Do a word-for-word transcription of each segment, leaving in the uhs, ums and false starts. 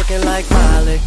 twerking like Miley.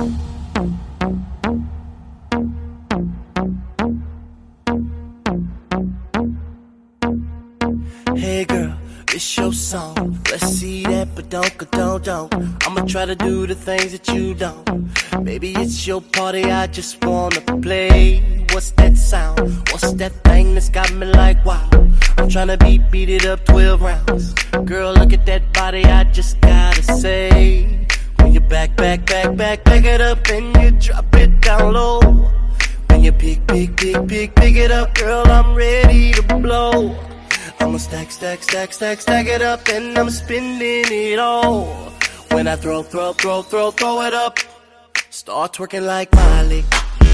Hey girl, it's your song. Let's see that, but don't, don't, don't. I'ma try to do the things that you don't. Maybe it's your party, I just wanna play. What's that sound? What's that thing that's got me like wow? I'm tryna beat, beat it up twelve rounds. Girl, look at that body, I just gotta say. When you back, back, back, back, back it up and you drop it down low. When you pick, pick, pick, pick, pick it up, girl, I'm ready to blow. I'ma stack, stack, stack, stack, stack it up and I'm spending it all. When I throw, throw, throw, throw, throw it up, start twerking like Miley.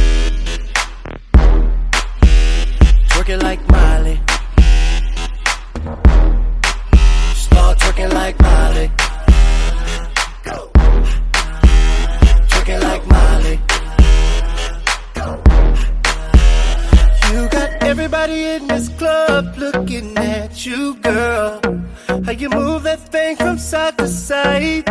Twerking like Miley. Start twerking like Miley. Go. Twerking like Miley. Go. You got everybody in this club looking at you, girl. How you move that thing from side to side.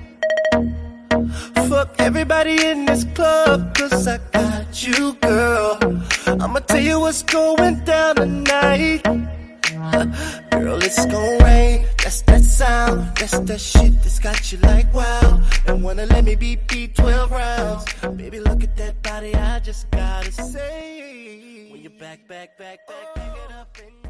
Fuck everybody in this club, cause I got you, girl. I'ma tell you what's going down tonight. Girl, it's gon' rain. That's that sound. That's that shit that's got you like wow. And wanna let me beat, beat twelve rounds. Baby, look at that body, I just gotta say. When you back, back, back, back, back it up and